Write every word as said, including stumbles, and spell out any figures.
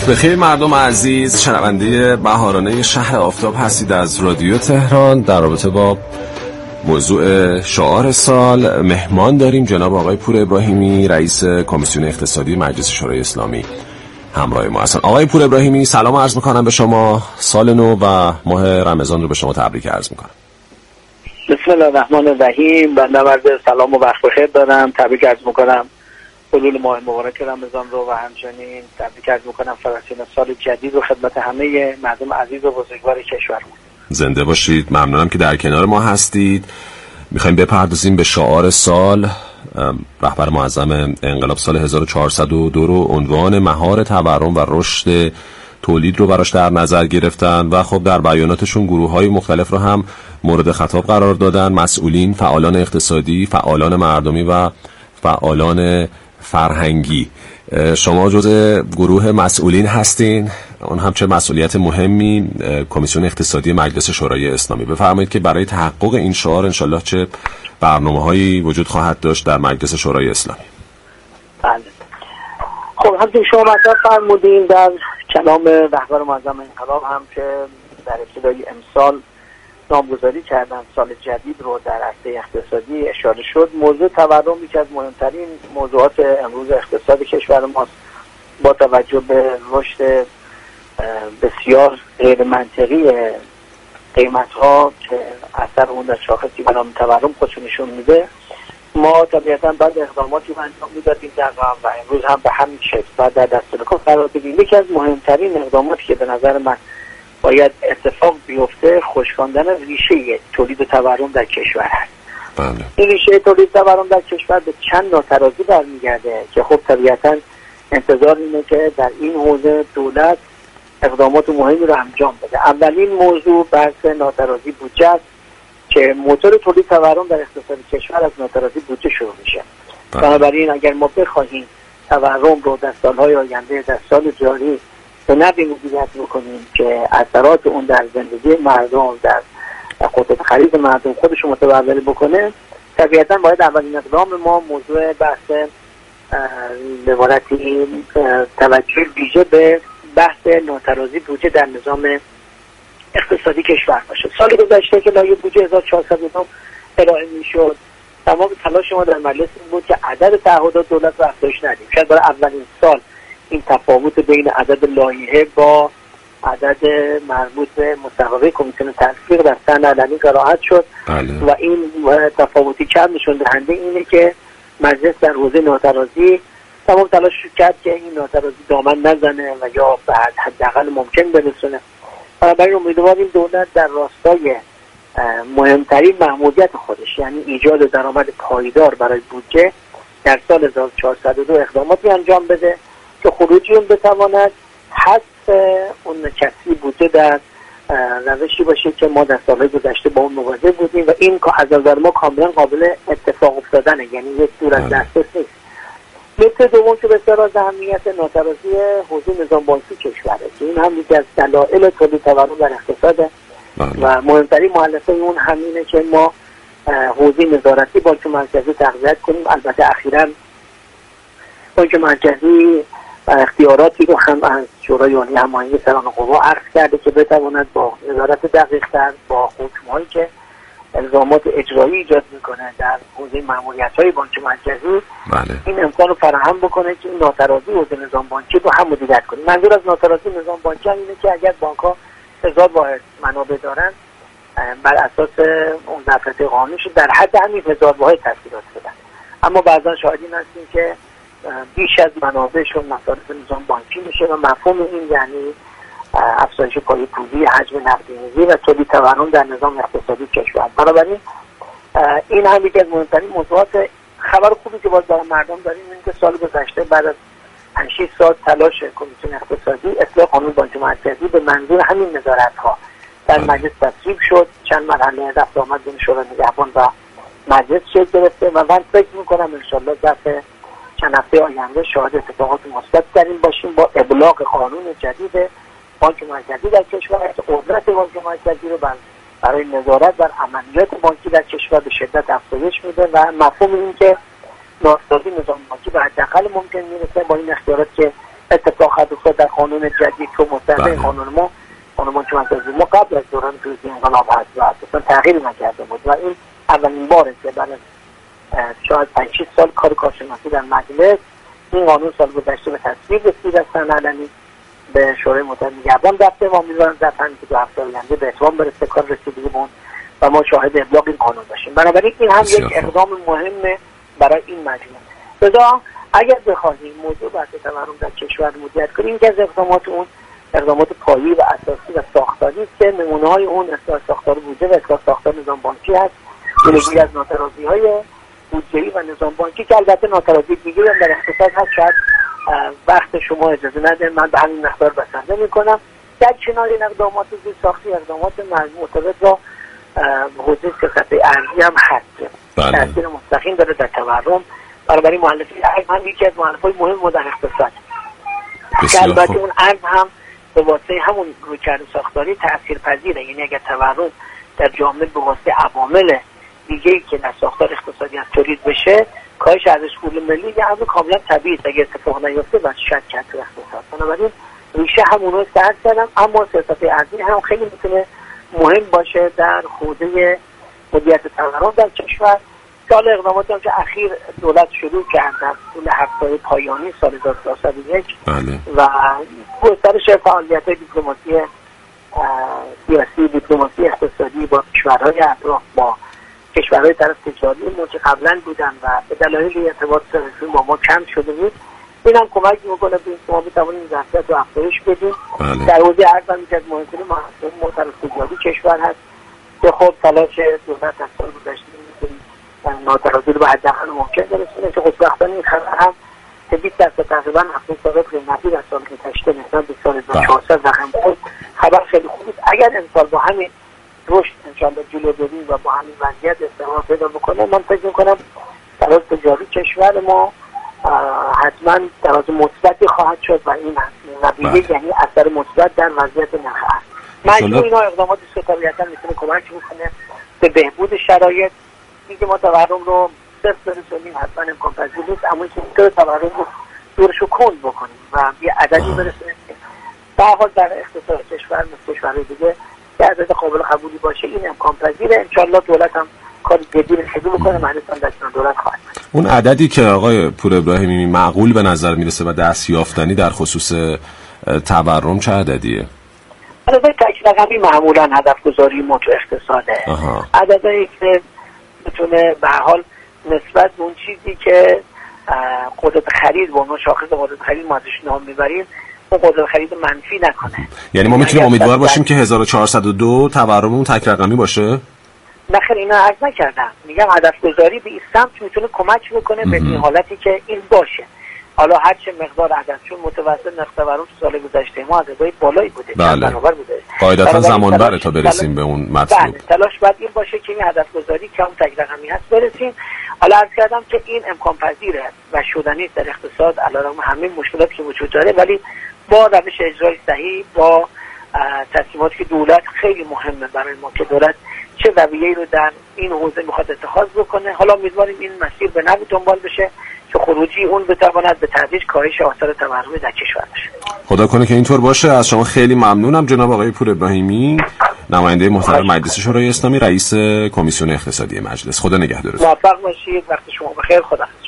وقت بخیر مردم عزیز، شنونده بهارانه شهر آفتاب هستید از رادیو تهران. در رابطه با موضوع شعار سال مهمان داریم جناب آقای پور ابراهیمی، رئیس کمیسیون اقتصادی مجلس شورای اسلامی همراه ما هستند. آقای پور ابراهیمی سلام عرض میکنم به شما، سال نو و ماه رمضان رو به شما تبریک عرض میکنم. بسم الله الرحمن الرحیم. بنده عرض سلام و وقت بخیر دارم، تبریک عرض میکنم حلول ماه مبارک رمضان رو و همچنین تبریک عرض میکنم فراسین سال جدید رو خدمت همه مردم عزیز و بزرگوار کشورمون. زنده باشید، ممنونم که در کنار ما هستید. میخوایم بپردازیم به شعار سال. رهبر معظم انقلاب سال هزار و چهارصد و دو رو عنوان مهار تورم و رشد تولید رو براش در نظر گرفتن و خب در بیاناتشون گروه‌های مختلف رو هم مورد خطاب قرار دادن: مسئولین، فعالان اقتصادی، فعالان مردمی و فعالان فرهنگی. شما جزء گروه مسئولین هستین، اون هم چه مسئولیت مهمی. کمیسیون اقتصادی مجلس شورای اسلامی، بفرمایید که برای تحقق این شعار انشالله چه برنامه‌هایی وجود خواهد داشت در مجلس شورای اسلامی؟ بله. خب همچنین شما مطرح فرمودین در کلام رهبر معظم انقلاب هم که در ابتدای امسال نامگذاری کردن سال جدید رو در عرصه اقتصادی اشاره شد. موضوع تورم یکی از مهمترین موضوعات امروز اقتصاد کشور ماست. با توجه به رشد بسیار غیر منطقی قیمت ها که اثر اون در شاخصی به نام تورم خودشو نشون میده، ما طبیعتاً بعد اقداماتی رو انجام میدادیم در قبل و امروز هم به همین شکل بعد در دست کار قرار بدیم. یکی از مهمترین اقداماتی که به نظر من باید اتفاق بیفته خشکاندن ریشه تولید تورم در کشور هست. بله. این ریشه تولید تورم در کشور به چند ناترازی برمیگرده که خب طبیعتاً انتظار اینه که در این حوزه دولت اقدامات مهمی رو انجام بده. اولین موضوع بحث ناترازی بودجه است که موتور تولید تورم در اقتصاد کشور از ناترازی بودجه شروع میشه. بنابراین اگر ما بخواهیم تورم رو در سالهای آینده در سال جاری به نحوی مدیریت بکنیم که اثرات اون در زندگی مردم، در قدرت خرید مردم خودش رو متحول بکنه، طبیعتاً باید اولین اقدام ما موضوع بحث به عبارتی توجه ویژه به بحث ناترازی بودجه در نظام اقتصادی کشور باشه. سال گذشته که لایحه بودجه هزار و چهارصد و دو ارائه میشد، تمام تلاش ما در مجلس این بود که عدد تعهدات دولت رو افزایش ندیم. شاید برای اولین سال این تفاوت بین عدد لایحه با عدد مربوط به مصوبه کمیسیون تسویق در سند علنی قرائت شد. بله. و این تفاوتی کم نشون دهنده اینه که مجلس در حوزه ناترازی تمام تلاش کرد که این ناترازی دامن نزنه و یا به حداقل ممکن برسونه. بنابراین امیدواریم دولت در راستای مهمترین مأموریت خودش، یعنی ایجاد درآمد پایدار برای بودجه، در سال هزار و چهارصد و دو اقداماتی انجام بده که خروجی اون بتواند حذف اون کسری بودجه در روشی باشه که ما در سالهای گذشته با اون مواجه بودیم و این از نظر ما کاملا قابل اتفاق افتادنه، یعنی یک دور از دسترس نیست. نکته دوم که بسیار از اهمیت ناترازی حوزه نظام بانکی کشوره که این هم یکی از دلایل تولید تورم در اقتصاده و مهمترین مؤلفه اون همینه که ما حوزه نظارتی بانک مرکزی تقویت کنیم. البته اخیراً بانک مرکزی اختیاراتی رو هم از شورای عالی هماهنگی سران قوا عرض کرده که بتواند با نظارت دقیق‌تر با حکم‌هایی که الزامات اجرایی ایجاد میکنه در حوزه ماموریت‌های بانک مرکزی، بله. این امکان رو فراهم بکنه که این ناترازی حوزه نظام بانکی رو هم مدیریت کنه. منظور از ناترازی نظام بانکی اینه که اگر بانک‌ها هزار واحد منابع دارن، بر اساس اون دفعه قانونیش در حد همین هزار واحد تسهیلات بدن، اما بعضا شاهدین هستیم که بیش از منابعشون مصارف نظام بانکی میشه و مفهوم این یعنی افزایش پای پولی، حجم نقدینگی و تولید تورم در نظام اقتصادی کشور. بنابراین این هم یکی از مهمترین موضوعات. خبر خوبی که باز برای مردم داریم این که سال گذشته بعد از پنج شش سال تلاش کمیسیون اقتصادی اصلاح قانون بانک مرکزی به منظور همین نظارت‌ها در مجلس تصویب شد. چند مرحله رفت آمد بین شورای نگهبان و مجلس شکل گرفته و من فکر می‌کنم انشالله در چند هفته آینده شاهد اتفاقات مثبت داریم باشیم با ابلاغ قانون جدید بانک مرکزی در کشور که قدرت بانک مرکزی رو برای نظارت بر عملیات بانکی در کشور به شدت افزایش میده و مفهوم این که ناترازی نظام بانکی به حداقل ممکن میرسه با این اختیارات که اتفاق خواهد افتاد در قانون جدید که مستند قانون ما قانون چون ما قبل از دوران پیروزی انقلاب هست و اصلا تغییر نکرده بود و این اولین باره که بعد از شاید پنج شش سال کار کارشناسی در مجلس این قانون سال گذشته به تصویب رسید از سن علنی به شورای متحد نگهبان رفته و امیدوارم در پنج تا هفته آینده به اتمام برسه کار رسیدگی به اون و ما شاهد ابلاغ این قانون باشیم. بنابراین این هم یک اقدام مهمه برای این مجموعه. لذا اگر بخواهیم موضوع بحث تورم در کشور مدیریت کنیم که از اقدامات اون اقدامات پایه‌ای و اساسی و ساختاری است که نمونه‌های اون اصلاح ساختار بودجه و اصلاح ساختار نظام بانکی هست. جلوگیری از ناترازی‌های بودجه‌ای و نظام بانکی که البته ناترازی دیگه هم در اقتصاد هست. شاید وقت شما اجازه نده من به همین مقدار بسنده می‌کنم. در کنار این اقدامات زیرساختی اقدامات مرتبط با حوزه سیاست ارزی هم هست. تاثیر مستقیم داره در تورم. برای مؤلفه ارز هم یکی از مؤلفه‌های مهم در اقتصاد. که البته اون ارز هم به واسطه همون رویکرد ساختاری تاثیرپذیره. یعنی اگر تورم در جامعه به واسطه عوامل دیگه‌ای که در ساختار اقتصادی از تولید بشه، کاهش ارزش پول ملی یه امر کاملا طبیعیه. اگه اتفاق نیفته بس شک کرد تو اقتصاد. بنابراین ریشه همونو سرد زدم. اما سیاست ارزی هم خیلی میتونه مهم باشه در حوزه مدیریت تورم در کشور. سال اقداماتی هم که اخیر دولت شروع کرد در طول هفته پایانی سال هزار و سیصد و یک و گسترش فعالیت‌های دیپلماسی سیاسی، دیپلماسی اقتصادی با کشورهای اطراف، با کشورهای طرف تجاری ما که قبلا بودن و به دلایل ارتباط سیاسی با ما کم شده بود، این هم کمک میکنه به اینکه ما بتوانیم این ظرفیت رو افزایش بدیم. در حوزه ارز هم یکی از مهمترین محصولات تجاری کشور هست که خب تلاش دولت از سال گذشته ناترازی رو به حداقل ممکن برسونه که خوشبختانه این خبر هم که بیست درصد تقریبا هفتاد ثابت قیمتی در سال گذشته نسبت به سال هزار و چهارصد رقم بود. خبر خیلی خوبه. اگر امسال با همین رشد انشالله جلو بریم و با همین وضعیت استقرار پیدا بکنه، من فکر می‌کنم تراز تجاری کشور ما حتما تراز مثبتی خواهد شد و این نتیجه یعنی اثر مثبت در وضعیت نرخ ارز. مجموع اینا اقدامات است که طبیعتاً میتونه کمک بکنه به بهبود شرایط. اینکه ما تورم رو صفر برسونیم حتما امکان پذیر نیست، اما اینکه میتونه تورم رو دورش رو کند بکنیم و یه عددی برسونیم به هر حال در اقتصاد کشور مثل کشورهای دیگه که عدد قابل قبولی باشه این امکان پذیره. انشالله دولت هم کار جدی رو شروع بکنه، مجلس هم دستور دولت خواهد. اون عددی که آقای پور ابراهیمی معقول به نظر میرسه و دستیافتنی در خصوص تورم چه عددیه؟ عدد تک رقمی معمولا هدف گذاری ما تو اقتصاده. عددی که بتونه به هر حال نسبت به اون چیزی که قدرت خرید با ما شاخص قدرت خرید ما ازش نام میبریم اون قدرت خرید منفی نکنه. یعنی ما میتونیم امیدوار باشیم که هزار و چهارصد و دو تورم اون تک رقمی باشه؟ نه خیر، اینا عرض نکردم. میگم هدف گذاری به این سمت میتونه کمک بکنه به این حالتی که این باشه. حالا هر چه مقدار عدد، چون متوسط نرخ تورم تو سال گذشته ما عددهای بالایی بوده، بله. برابر بوده. قاعدتا زمان بره تا برسیم به اون مطلوب. بله، تلاش باید این باشه که این هدف گذاری که اون تک رقمی هست برسیم. حالا عرض کردم که این امکان پذیره و شدنی در اقتصاد علیرغم همه مشکلاتی که وجود داره، ولی با روش اجرای صحیح، با تصمیماتی که دولت خیلی مهمه برای ما که دولت چه رویه‌ای رو در این حوزه میخواد اتخاذ بکنه. حالا امیدواریم این مسیر به نوی دنبال بشه که خروجی اون بتواند به تدریج کاهش آثار تورم در کشور بشه. خدا کنه که اینطور باشه. از شما خیلی ممنونم جناب آقای پور ابراهیمی، نماینده محترم مجلس شورای اسلامی، رئیس کمیسیون اقتصادی مجلس. خدا نگهدارتون. موفق باشید. وقت شما بخیر. خدا